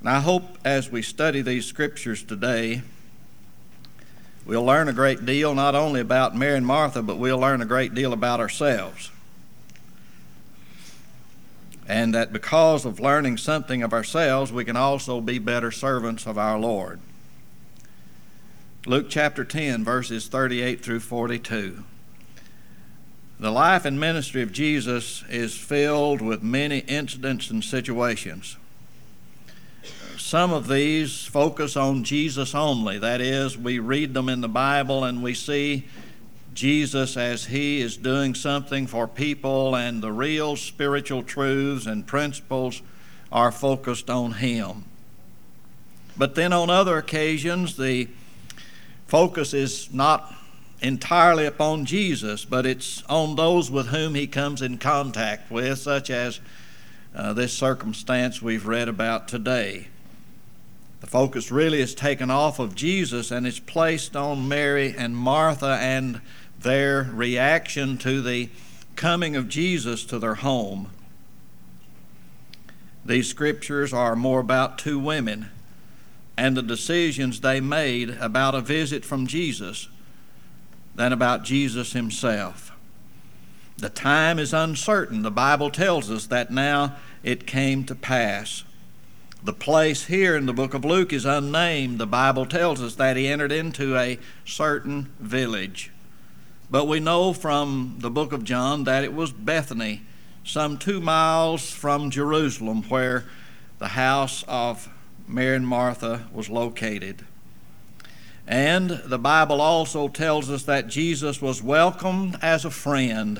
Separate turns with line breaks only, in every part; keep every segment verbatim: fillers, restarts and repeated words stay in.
And I hope as we study these scriptures today, we'll learn a great deal not only about Mary and Martha, but we'll learn a great deal about ourselves. And that because of learning something of ourselves, we can also be better servants of our Lord. Luke chapter ten, verses thirty-eight through forty-two. The life and ministry of Jesus is filled with many incidents and situations. Some of these focus on Jesus only. That is, we read them in the Bible and we see Jesus as he is doing something for people, and the real spiritual truths and principles are focused on him. But then on other occasions, the focus is not entirely upon Jesus, but it's on those with whom he comes in contact with, such as uh, this circumstance we've read about today. The focus really is taken off of Jesus and it's placed on Mary and Martha and their reaction to the coming of Jesus to their home. These scriptures are more about two women and the decisions they made about a visit from Jesus than about Jesus himself. The time is uncertain. The Bible tells us that now it came to pass. The place here in the book of Luke is unnamed. The Bible tells us that he entered into a certain village. But we know from the book of John that it was Bethany, some two miles from Jerusalem, where the house of Mary and Martha was located. And the Bible also tells us that Jesus was welcomed as a friend.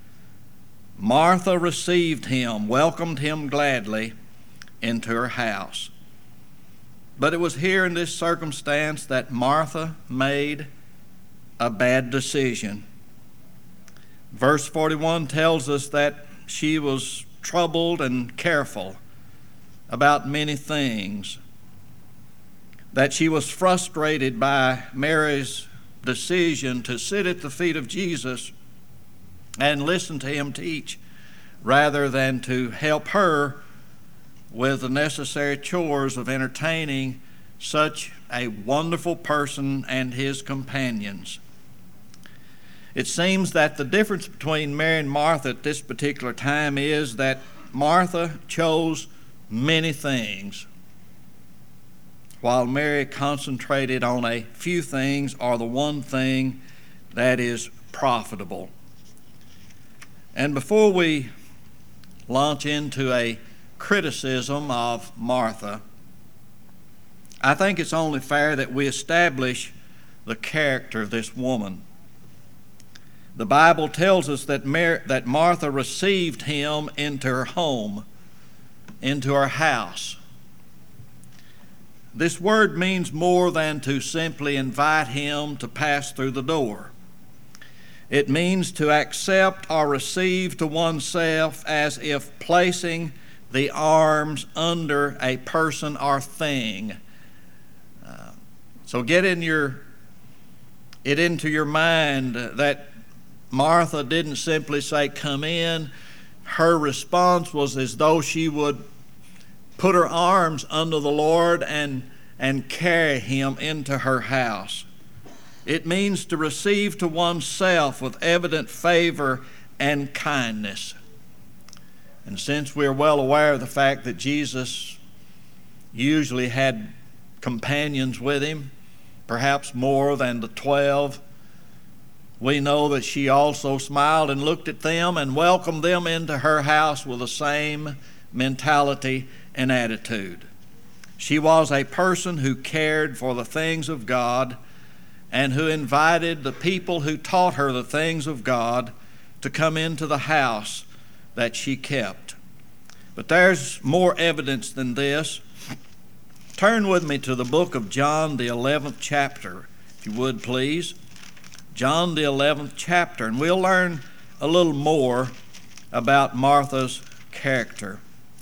Martha received him, welcomed him gladly into her house. But it was here in this circumstance that Martha made a bad decision. Verse forty-one tells us that she was troubled and careful about many things, that she was frustrated by Mary's decision to sit at the feet of Jesus and listen to him teach, rather than to help her with the necessary chores of entertaining such a wonderful person and his companions. It seems that the difference between Mary and Martha at this particular time is that Martha chose many things, while Mary concentrated on a few things, or the one thing that is profitable. And before we launch into a criticism of Martha, I think it's only fair that we establish the character of this woman. The Bible tells us that Mar- that Martha received him into her home, into her house. This word means more than to simply invite him to pass through the door. It means to accept or receive to oneself as if placing the arms under a person or thing. Uh, so get in your it into your mind that Martha didn't simply say, "Come in." Her response was as though she would put her arms under the Lord and, and carry him into her house. It means to receive to oneself with evident favor and kindness. And since we're well aware of the fact that Jesus usually had companions with him, perhaps more than the twelve, we know that she also smiled and looked at them and welcomed them into her house with the same mentality and attitude. She was a person who cared for the things of God and who invited the people who taught her the things of God to come into the house that she kept. But there's more evidence than this. Turn with me to the book of John, the eleventh chapter, if you would please. John, the eleventh chapter, and we'll learn a little more about Martha's character.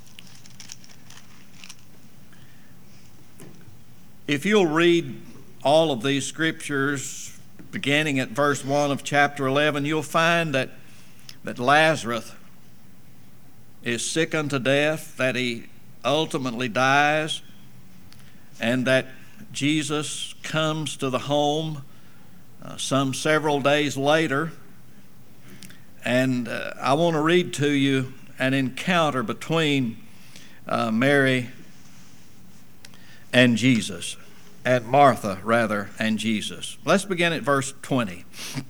If you'll read all of these scriptures, beginning at verse one of chapter eleven, you'll find that, that Lazarus is sick unto death, that he ultimately dies. and that Jesus comes to the home uh, some several days later. And uh, I want to read to you an encounter between uh, Mary and Jesus, and Martha, rather, and Jesus. Let's begin at verse twenty.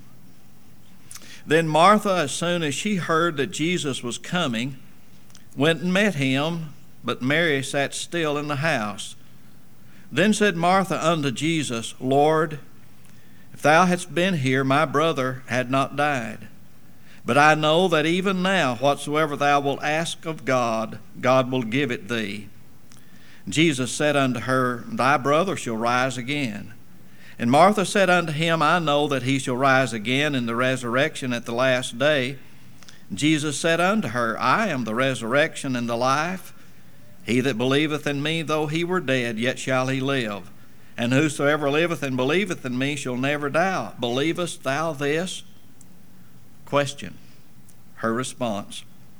Then Martha, as soon as she heard that Jesus was coming, went and met him, but Mary sat still in the house. Then said Martha unto Jesus, Lord, if thou hadst been here, my brother had not died. But I know that even now whatsoever thou wilt ask of God, God will give it thee. Jesus said unto her, Thy brother shall rise again. And Martha said unto him, I know that he shall rise again in the resurrection at the last day. Jesus said unto her, I am the resurrection and the life. He that believeth in me, though he were dead, yet shall he live. And whosoever liveth and believeth in me shall never die. Believest thou this? Question. Her response.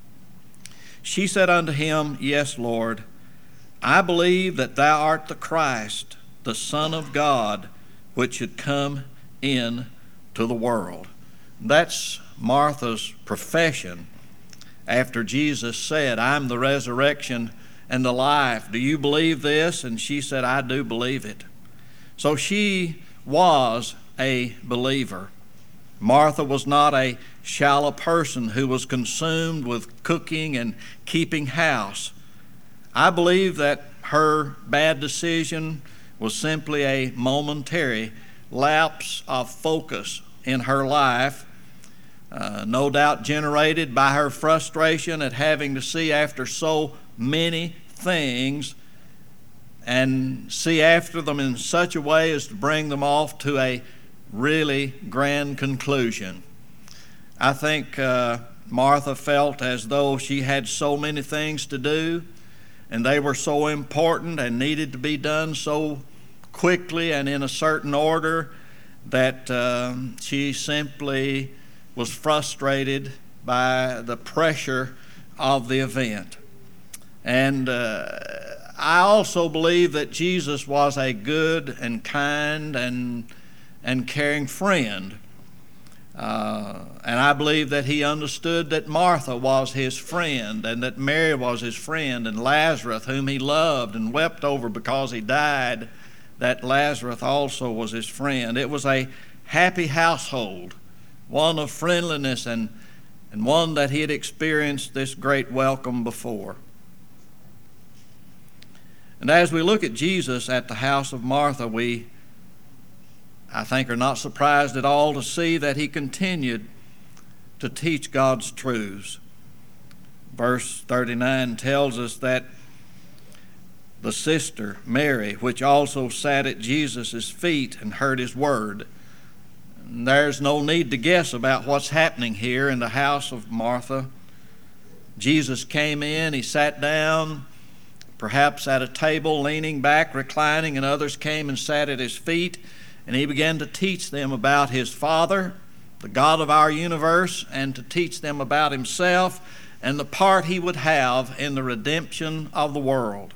She said unto him, Yes, Lord. I believe that thou art the Christ, the Son of God, which should come in to the world. That's Martha's profession after Jesus said, I'm the resurrection and the life. Do you believe this? And she said, I do believe it. So she was a believer. Martha was not a shallow person who was consumed with cooking and keeping house. I believe that her bad decision was simply a momentary lapse of focus in her life, uh, no doubt generated by her frustration at having to see after so many things and see after them in such a way as to bring them off to a really grand conclusion. I think uh, Martha felt as though she had so many things to do, and they were so important and needed to be done so quickly and in a certain order that uh, she simply was frustrated by the pressure of the event. And uh, I also believe that Jesus was a good and kind and, and caring friend. Uh, and I believe that he understood that Martha was his friend and that Mary was his friend, and Lazarus, whom he loved and wept over because he died, that Lazarus also was his friend. It was a happy household, one of friendliness and, and one that he had experienced this great welcome before. And as we look at Jesus at the house of Martha, we I think are not surprised at all to see that he continued to teach God's truths. Verse thirty-nine tells us that the sister, Mary, which also sat at Jesus' feet and heard his word. And there's no need to guess about what's happening here in the house of Martha. Jesus came in, he sat down, perhaps at a table, leaning back, reclining, and others came and sat at his feet. And he began to teach them about his Father, the God of our universe, and to teach them about himself and the part he would have in the redemption of the world.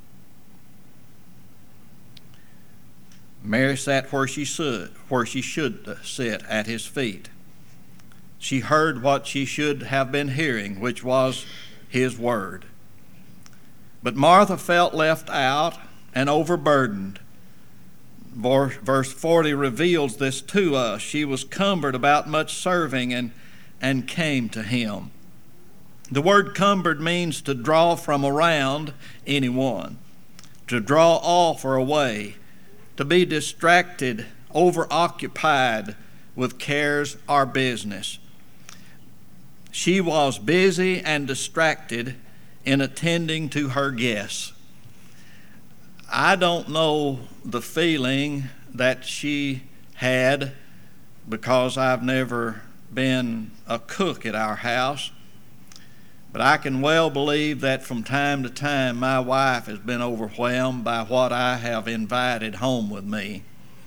Mary sat where she should, where she should sit, at his feet. She heard what she should have been hearing, which was his word. But Martha felt left out and overburdened. Verse forty reveals this to us. She was cumbered about much serving and, and came to him. The word cumbered means to draw from around anyone, to draw off or away, to be distracted, overoccupied with cares or business. She was busy and distracted in attending to her guests. I don't know the feeling that she had because I've never been a cook at our house, but I can well believe that from time to time my wife has been overwhelmed by what I have invited home with me.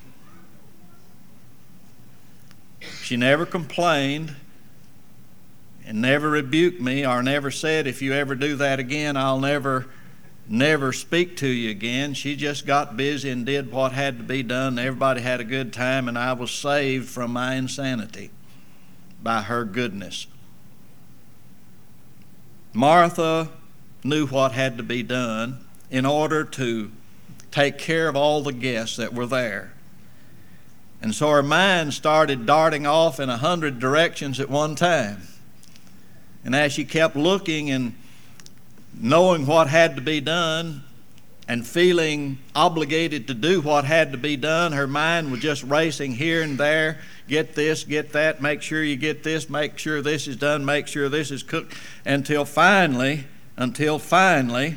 She never complained and never rebuked me or never said, if you ever do that again, I'll never never speak to you again. She just got busy and did what had to be done. Everybody had a good time, and I was saved from my insanity by her goodness. Martha knew what had to be done in order to take care of all the guests that were there. And so her mind started darting off in a hundred directions at one time. And as she kept looking and knowing what had to be done and feeling obligated to do what had to be done, her mind was just racing here and there. Get this, get that, make sure you get this, make sure this is done, make sure this is cooked, until finally, until finally,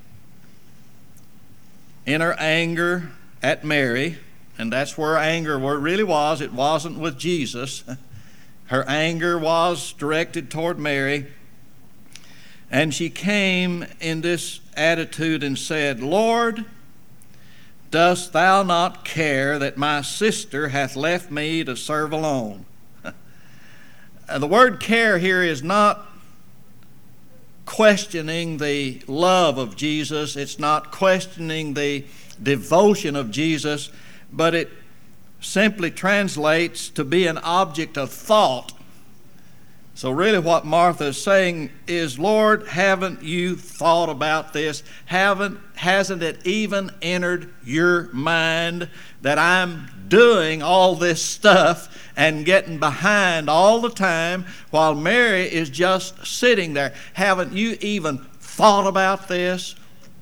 in her anger at Mary, and that's where anger really was, it wasn't with Jesus. Her anger was directed toward Mary. And she came in this attitude and said, Lord, dost thou not care that my sister hath left me to serve alone? The word care here is not questioning the love of Jesus. It's not questioning the devotion of Jesus, but it simply translates to be an object of thought. So really what Martha is saying is, Lord, haven't you thought about this? Haven't, hasn't it even entered your mind that I'm doing all this stuff and getting behind all the time while Mary is just sitting there? Haven't you even thought about this?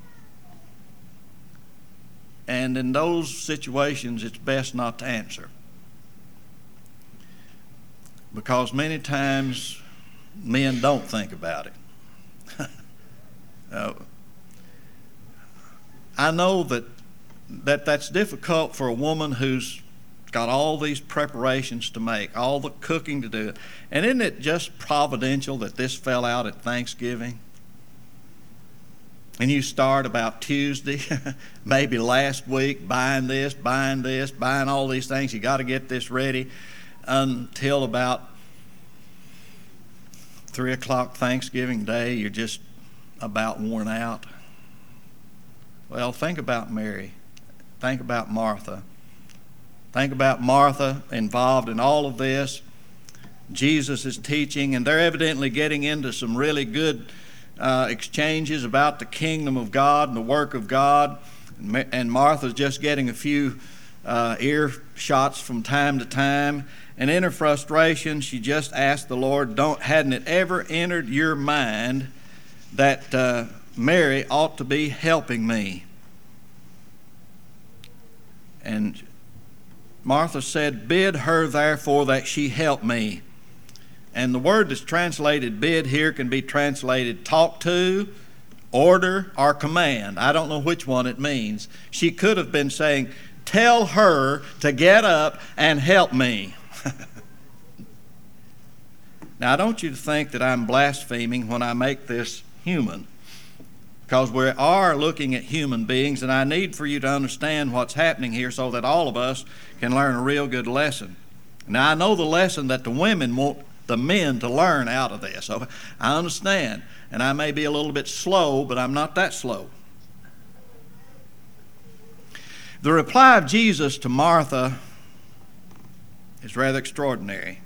And in those situations, it's best not to answer. Because many times men don't think about it. uh, I know that, that that's difficult for a woman who's got all these preparations to make, all the cooking to do. And isn't it just providential that this fell out at Thanksgiving? And you start about Tuesday, maybe last week, buying this, buying this, buying all these things. You got to get this ready until about three o'clock Thanksgiving Day. You're just about worn out. Well, think about Mary. Think about Martha. Think about Martha involved in all of this. Jesus is teaching, and they're evidently getting into some really good uh, exchanges about the kingdom of God and the work of God. And Martha's just getting a few uh, ear shots from time to time. And in her frustration, she just asked the Lord, "Don't hadn't it ever entered your mind that uh, Mary ought to be helping me?" And Martha said, "Bid her therefore that she help me." And the word that's translated bid here can be translated talk to, order, or command. I don't know which one it means. She could have been saying, "Tell her to get up and help me." Now, I don't want you to think that I'm blaspheming when I make this human, because we are looking at human beings, and I need for you to understand what's happening here so that all of us can learn a real good lesson. Now, I know the lesson that the women want the men to learn out of this. So I understand, and I may be a little bit slow, but I'm not that slow. The reply of Jesus to Martha is rather extraordinary.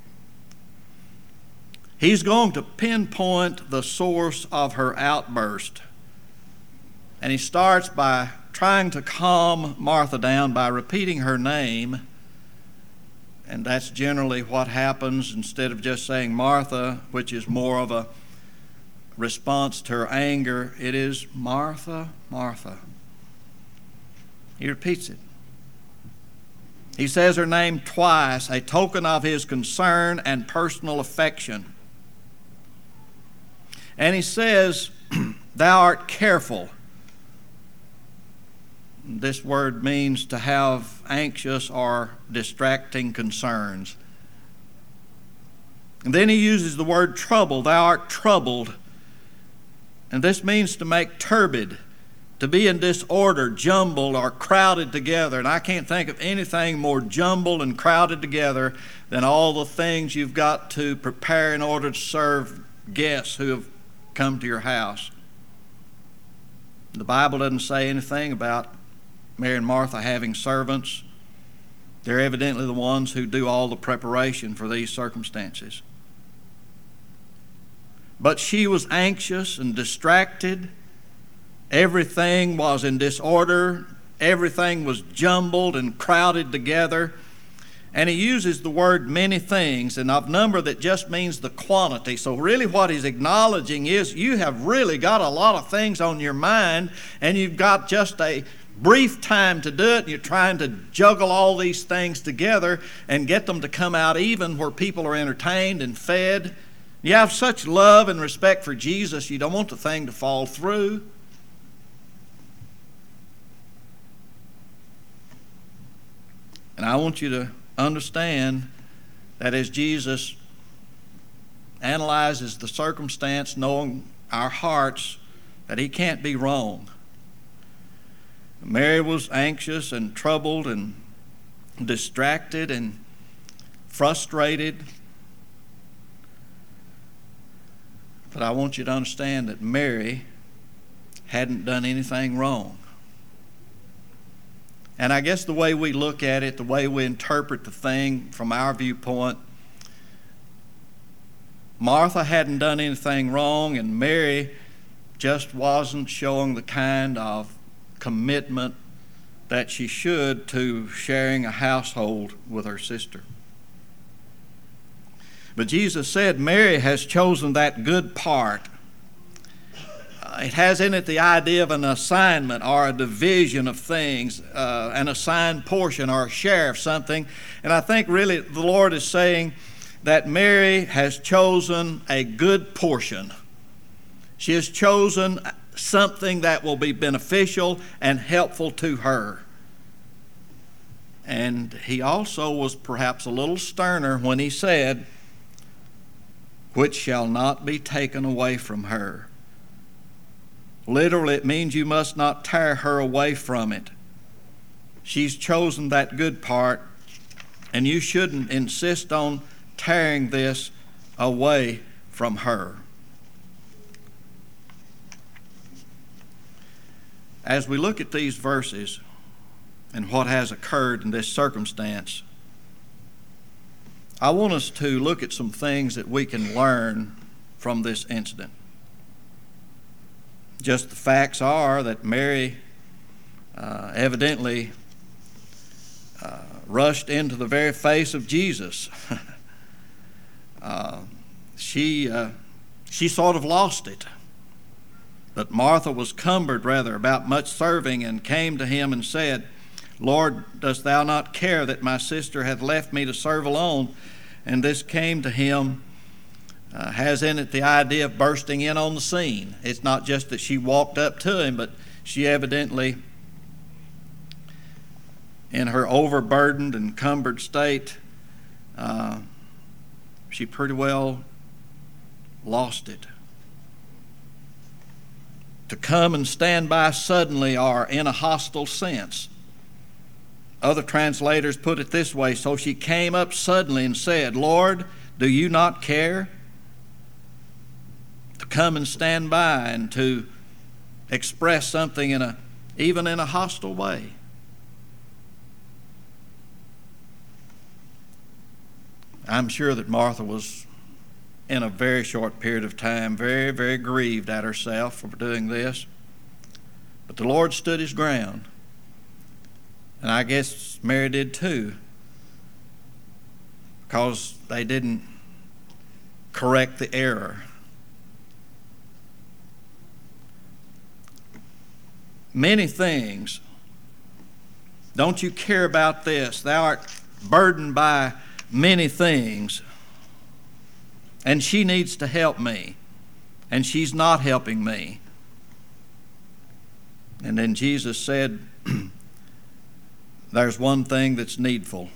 He's going to pinpoint the source of her outburst. And he starts by trying to calm Martha down by repeating her name. And that's generally what happens instead of just saying Martha, which is more of a response to her anger. It is Martha, Martha. He repeats it. He says her name twice, a token of his concern and personal affection. And he says, "Thou art careful." This word means to have anxious or distracting concerns. And then he uses the word trouble. Thou art troubled. And this means to make turbid, to be in disorder, jumbled, or crowded together. And I can't think of anything more jumbled and crowded together than all the things you've got to prepare in order to serve guests who have come to your house. The Bible doesn't say anything about Mary and Martha having servants. They're evidently the ones who do all the preparation for these circumstances. But she was anxious and distracted. Everything was in disorder. Everything was jumbled and crowded together. And he uses the word many things, and of number that just means the quantity. So really what he's acknowledging is you have really got a lot of things on your mind, and you've got just a brief time to do it, and you're trying to juggle all these things together and get them to come out even where people are entertained and fed. You have such love and respect for Jesus, you don't want the thing to fall through. And I want you to understand that as Jesus analyzes the circumstance, knowing our hearts, that he can't be wrong. Mary was anxious and troubled and distracted and frustrated. But I want you to understand that Mary hadn't done anything wrong. And I guess the way we look at it, the way we interpret the thing from our viewpoint, Martha hadn't done anything wrong, and Mary just wasn't showing the kind of commitment that she should to sharing a household with her sister. But Jesus said Mary has chosen that good part. Uh, it has in it the idea of an assignment or a division of things, uh, an assigned portion or a share of something. And I think really the Lord is saying that Mary has chosen a good portion. She has chosen something that will be beneficial and helpful to her. And he also was perhaps a little sterner when he said, which shall not be taken away from her. Literally, it means you must not tear her away from it. She's chosen that good part, and you shouldn't insist on tearing this away from her. As we look at these verses and what has occurred in this circumstance, I want us to look at some things that we can learn from this incident. Just the facts are that Mary uh, evidently uh, rushed into the very face of Jesus. uh, she, uh, she sort of lost it. But Martha was cumbered rather about much serving, and came to him and said, Lord, dost thou not care that my sister hath left me to serve alone? And this came to him, uh, has in it the idea of bursting in on the scene. It's not just that she walked up to him, but she evidently, in her overburdened and cumbered state, uh, she pretty well lost it. To come and stand by suddenly or in a hostile sense. Other translators put it this way, so she came up suddenly and said, Lord, do you not care? To come and stand by and to express something in a, even in a hostile way. I'm sure that Martha was, in a very short period of time, very, very grieved at herself for doing this. But the Lord stood his ground. And I guess Mary did too, because they didn't correct the error. Many things. Don't you care about this? Thou art burdened by many things. And she needs to help me. And she's not helping me. And then Jesus said, there's one thing that's needful.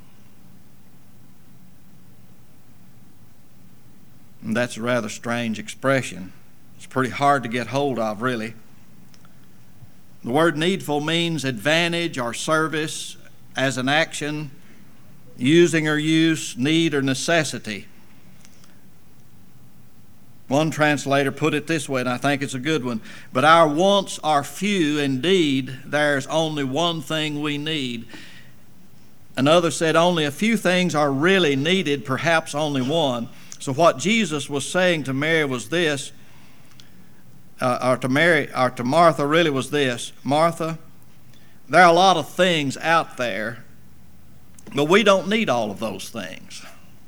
And that's a rather strange expression. It's pretty hard to get hold of, really. The word needful means advantage or service as an action, using or use, need or necessity. One translator put it this way, and I think it's a good one. But our wants are few. Indeed, there's only one thing we need. Another said only a few things are really needed, perhaps only one. So what Jesus was saying to Mary was this, uh, or to Mary, or to Martha really was this: Martha, there are a lot of things out there, but we don't need all of those things.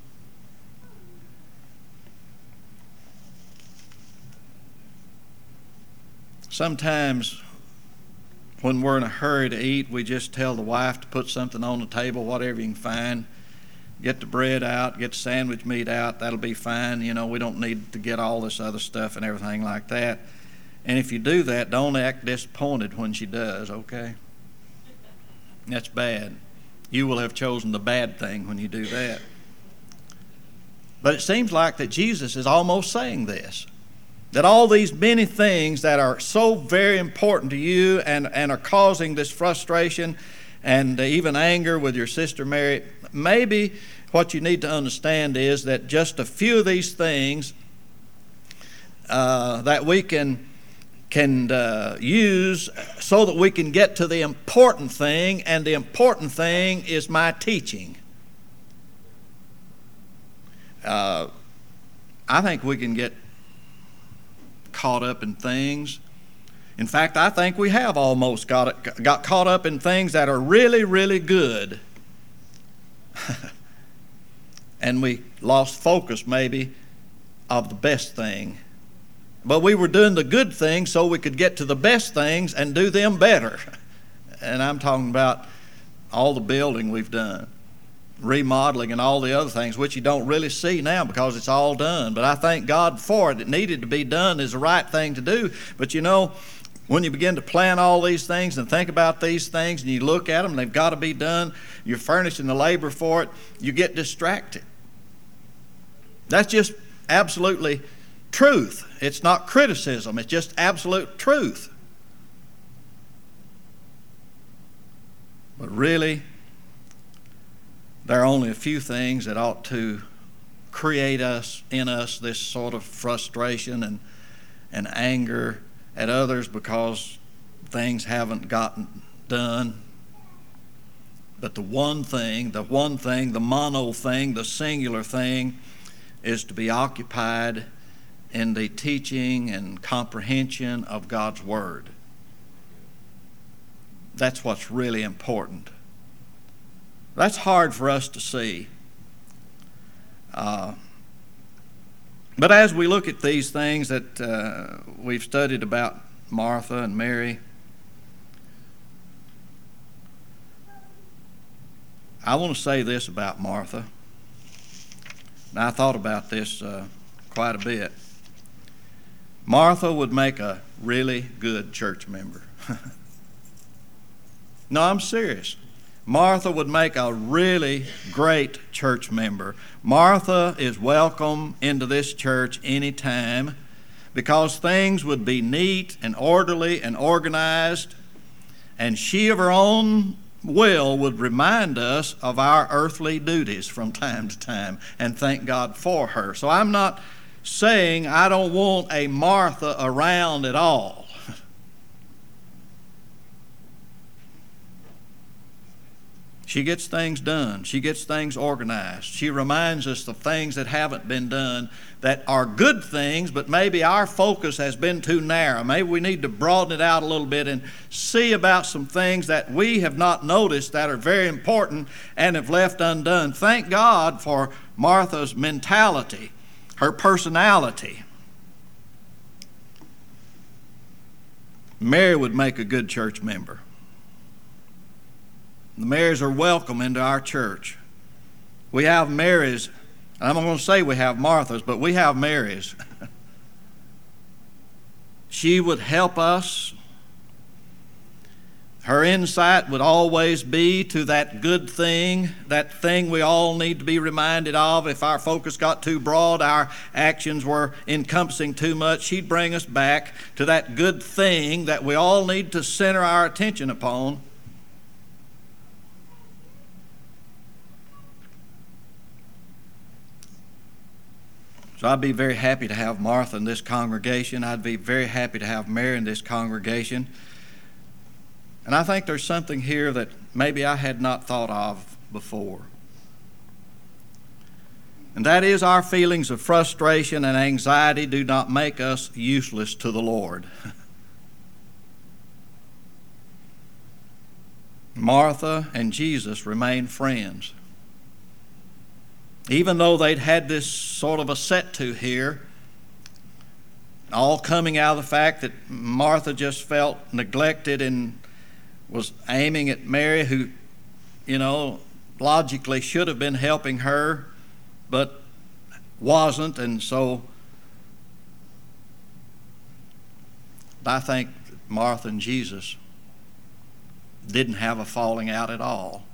Sometimes when we're in a hurry to eat, we just tell the wife to put something on the table, whatever you can find. Get the bread out, get the sandwich meat out, that'll be fine. You know, we don't need to get all this other stuff and everything like that. And if you do that, don't act disappointed when she does, okay? That's bad. You will have chosen the bad thing when you do that. But it seems like that Jesus is almost saying this, that all these many things that are so very important to you and, and are causing this frustration and even anger with your sister Mary, maybe what you need to understand is that just a few of these things uh, that we can can uh, use so that we can get to the important thing, and the important thing is my teaching. Uh, I think we can get caught up in things. In fact, I think we have almost got got caught up in things that are really, really good. And we lost focus maybe of the best thing. But we were doing the good things so we could get to the best things and do them better. And I'm talking about all the building we've done, remodeling and all the other things, which you don't really see now because it's all done. But I thank God for it. It needed to be done is the right thing to do. But you know, when you begin to plan all these things and think about these things and you look at them, they've got to be done, you're furnishing the labor for it, you get distracted. That's just absolutely truth. It's not criticism. It's just absolute truth. But really, there are only a few things that ought to create us in us this sort of frustration and, and anger at others because things haven't gotten done. But the one thing, the one thing, the mono thing, the singular thing is to be occupied in the teaching and comprehension of God's Word. That's what's really important. That's hard for us to see. Uh, but as we look at these things that uh, we've studied about Martha and Mary, I want to say this about Martha. Now, I thought about this uh, quite a bit. Martha would make a really good church member. No, I'm serious. Martha would make a really great church member. Martha is welcome into this church anytime because things would be neat and orderly and organized, and she of her own will would remind us of our earthly duties from time to time, and thank God for her. So I'm not saying I don't want a Martha around at all. She gets things done. She gets things organized. She reminds us of things that haven't been done that are good things, but maybe our focus has been too narrow. Maybe we need to broaden it out a little bit and see about some things that we have not noticed that are very important and have left undone. Thank God for Martha's mentality, her personality. Mary would make a good church member. The Marys are welcome into our church. We have Marys. I'm not going to say we have Marthas, but we have Marys. She would help us. Her insight would always be to that good thing, that thing we all need to be reminded of. If our focus got too broad, our actions were encompassing too much, she'd bring us back to that good thing that we all need to center our attention upon. So I'd be very happy to have Martha in this congregation. I'd be very happy to have Mary in this congregation. And I think there's something here that maybe I had not thought of before. And that is, our feelings of frustration and anxiety do not make us useless to the Lord. Martha and Jesus remained friends. Even though they'd had this sort of a set-to here, all coming out of the fact that Martha just felt neglected and was aiming at Mary, who, you know, logically should have been helping her, but wasn't. And so I think Martha and Jesus didn't have a falling out at all.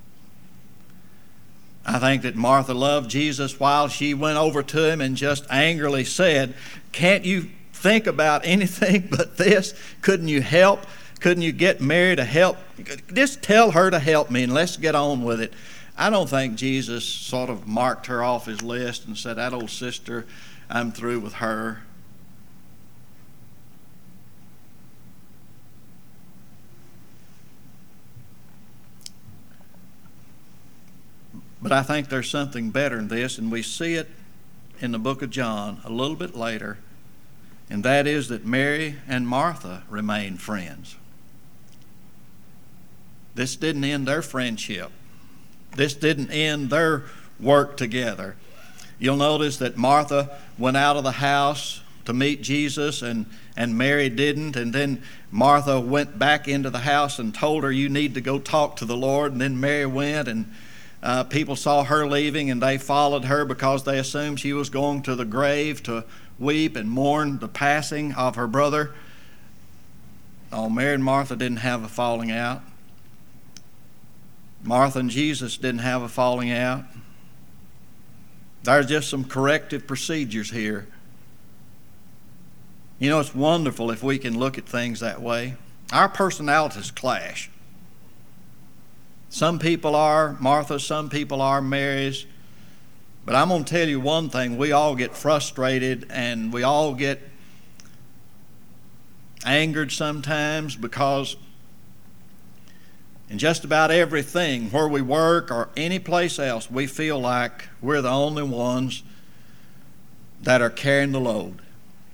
I think that Martha loved Jesus while she went over to him and just angrily said, "Can't you think about anything but this? Couldn't you help? Couldn't you get Mary to help? Just tell her to help me and let's get on with it." I don't think Jesus sort of marked her off his list and said, "That old sister, I'm through with her." But I think there's something better in this, and we see it in the book of John a little bit later, and that is that Mary and Martha remained friends. This didn't end their friendship. This didn't end their work together. You'll notice that Martha went out of the house to meet Jesus, and, and Mary didn't. And then Martha went back into the house and told her, "You need to go talk to the Lord." And then Mary went, and uh, people saw her leaving, and they followed her because they assumed she was going to the grave to weep and mourn the passing of her brother. Oh, Mary and Martha didn't have a falling out. Martha and Jesus didn't have a falling out. There's just some corrective procedures here. You know, it's wonderful if we can look at things that way. Our personalities clash. Some people are Martha's, some people are Mary's. But I'm going to tell you one thing. We all get frustrated and we all get angered sometimes because in just about everything, where we work or any place else, we feel like we're the only ones that are carrying the load.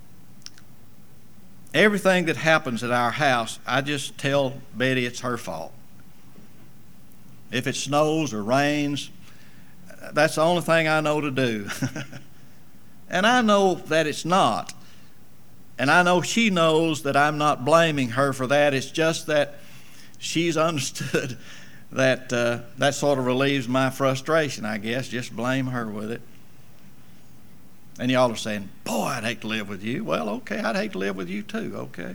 Everything that happens at our house, I just tell Betty it's her fault. If it snows or rains, that's the only thing I know to do. And I know that it's not. And I know she knows that I'm not blaming her for that. It's just that she's understood that uh, that sort of relieves my frustration, I guess. Just blame her with it. And y'all are saying, "Boy, I'd hate to live with you." Well, okay, I'd hate to live with you too, okay?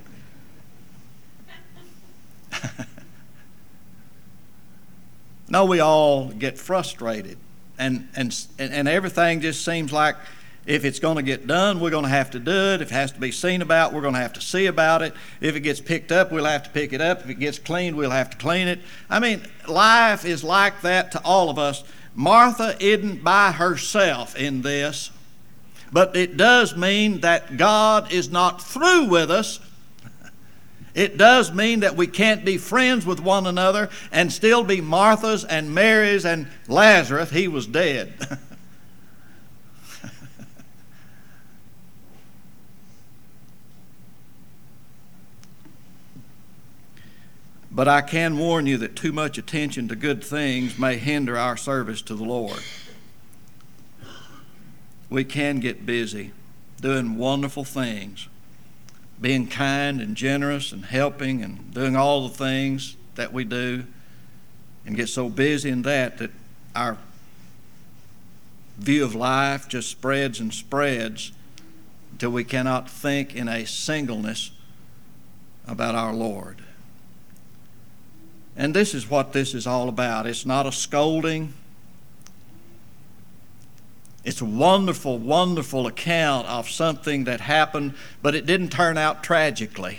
No, we all get frustrated. And, and, and everything just seems like if it's going to get done, we're going to have to do it. If it has to be seen about, we're going to have to see about it. If it gets picked up, we'll have to pick it up. If it gets cleaned, we'll have to clean it. I mean, life is like that to all of us. Martha isn't by herself in this, but it does mean that God is not through with us. It does mean that we can't be friends with one another and still be Martha's and Mary's and Lazarus. He was dead. But I can warn you that too much attention to good things may hinder our service to the Lord. We can get busy doing wonderful things, being kind and generous and helping and doing all the things that we do, and get so busy in that that our view of life just spreads and spreads until we cannot think in a singleness about our Lord. And this is what this is all about. It's not a scolding. It's a wonderful, wonderful account of something that happened, but it didn't turn out tragically.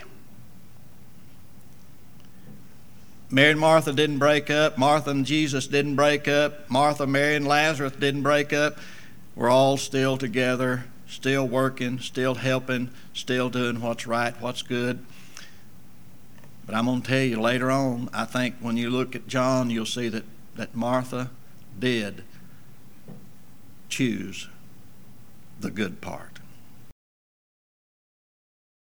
Mary and Martha didn't break up. Martha and Jesus didn't break up. Martha, Mary, and Lazarus didn't break up. We're all still together, still working, still helping, still doing what's right, what's good. But I'm going to tell you later on, I think when you look at John, you'll see that, that Martha did choose the good part.